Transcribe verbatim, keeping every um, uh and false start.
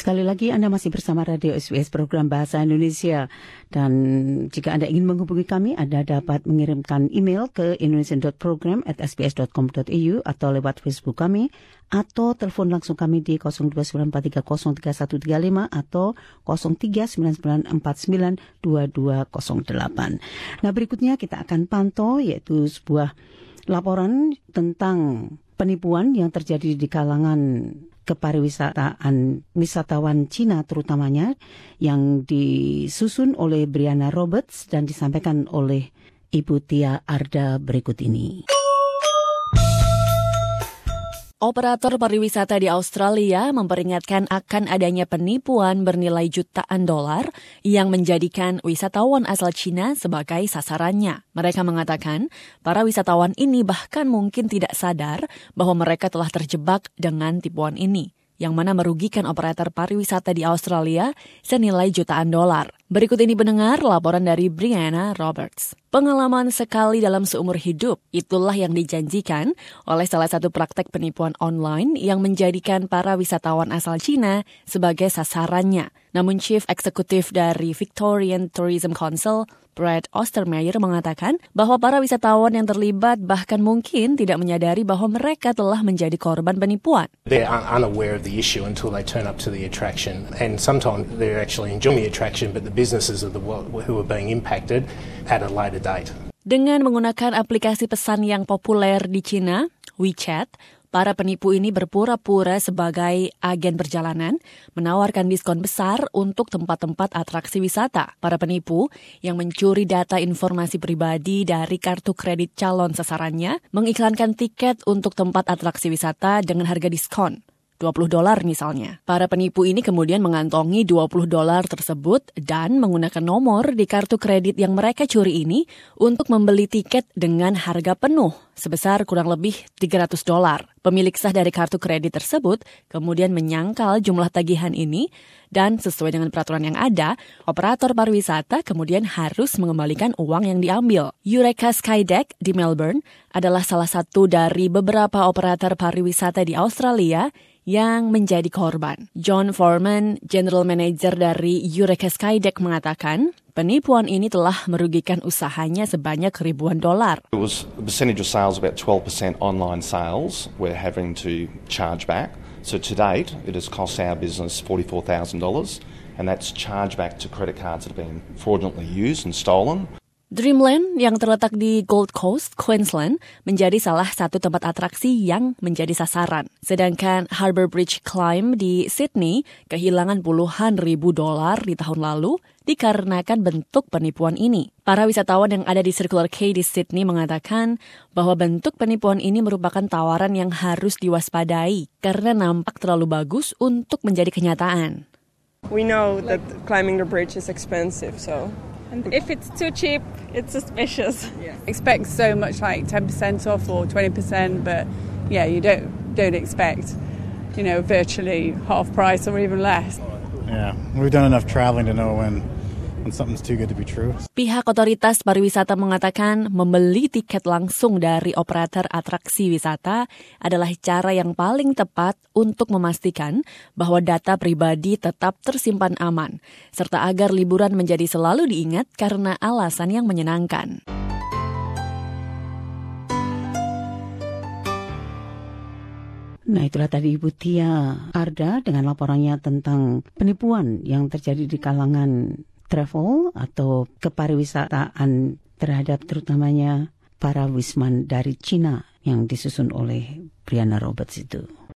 Sekali lagi Anda masih bersama Radio S B S Program Bahasa Indonesia. Dan jika Anda ingin menghubungi kami, Anda dapat mengirimkan email ke indonesian dot program at s b s dot com dot a u atau lewat Facebook kami, atau telepon langsung kami di nol dua sembilan empat tiga nol tiga satu tiga lima atau nol tiga sembilan sembilan empat sembilan dua dua nol delapan. Nah, berikutnya kita akan pantau yaitu sebuah laporan tentang penipuan yang terjadi di kalangan kepariwisataan wisatawan Cina terutamanya, yang disusun oleh Brianna Roberts dan disampaikan oleh Ibu Tia Arda berikut ini. Operator pariwisata di Australia memperingatkan akan adanya penipuan bernilai jutaan dolar yang menjadikan wisatawan asal Cina sebagai sasarannya. Mereka mengatakan para wisatawan ini bahkan mungkin tidak sadar bahwa mereka telah terjebak dengan tipuan ini, yang mana merugikan operator pariwisata di Australia senilai jutaan dolar. Berikut ini pendengar laporan dari Brianna Roberts. Pengalaman sekali dalam seumur hidup, itulah yang dijanjikan oleh salah satu praktek penipuan online yang menjadikan para wisatawan asal Cina sebagai sasarannya. Namun Chief Executive dari Victorian Tourism Council, Brad Ostermeyer, mengatakan bahwa para wisatawan yang terlibat bahkan mungkin tidak menyadari bahwa mereka telah menjadi korban penipuan. They're unaware of the issue until they turn up to the attraction, and sometimes they're actually enjoying the attraction, but the businesses are the who are being impacted at a later date. Dengan menggunakan aplikasi pesan yang populer di China, WeChat, para penipu ini berpura-pura sebagai agen perjalanan, menawarkan diskon besar untuk tempat-tempat atraksi wisata. Para penipu yang mencuri data informasi pribadi dari kartu kredit calon sasarannya, mengiklankan tiket untuk tempat atraksi wisata dengan harga diskon dua puluh dolar misalnya. Para penipu ini kemudian mengantongi dua puluh dolar tersebut dan menggunakan nomor di kartu kredit yang mereka curi ini untuk membeli tiket dengan harga penuh sebesar kurang lebih tiga ratus dolar. Pemilik sah dari kartu kredit tersebut kemudian menyangkal jumlah tagihan ini dan sesuai dengan peraturan yang ada, operator pariwisata kemudian harus mengembalikan uang yang diambil. Eureka Skydeck di Melbourne adalah salah satu dari beberapa operator pariwisata di Australia yang menjadi korban. John Foreman, General Manager dari Eureka Skydeck, mengatakan penipuan ini telah merugikan usahanya sebanyak ribuan dolar. It was a percentage of sales, about twelve percent online sales we're having to charge back. So to date, it has cost our business forty-four thousand dollars, and that's charged back to credit cards that have been fraudulently used and stolen. Dreamland yang terletak di Gold Coast, Queensland, menjadi salah satu tempat atraksi yang menjadi sasaran. Sedangkan Harbour Bridge Climb di Sydney kehilangan puluhan ribu dolar di tahun lalu dikarenakan bentuk penipuan ini. Para wisatawan yang ada di Circular Quay di Sydney mengatakan bahwa bentuk penipuan ini merupakan tawaran yang harus diwaspadai karena nampak terlalu bagus untuk menjadi kenyataan. We know that climbing the bridge is expensive, so and if it's too cheap, it's suspicious. Yeah. Expect so much like ten percent off or twenty percent, but yeah, you don't don't expect, you know, virtually half price or even less. Yeah, we've done enough traveling to know when when something's too good to be true. Pihak otoritas pariwisata mengatakan membeli tiket langsung dari operator atraksi wisata adalah cara yang paling tepat untuk memastikan bahwa data pribadi tetap tersimpan aman, serta agar liburan menjadi selalu diingat karena alasan yang menyenangkan. Nah, itulah tadi Ibu Tia Arda dengan laporannya tentang penipuan yang terjadi di kalangan travel atau kepariwisataan terhadap terutamanya para wisman dari Cina yang disusun oleh Brianna Roberts itu.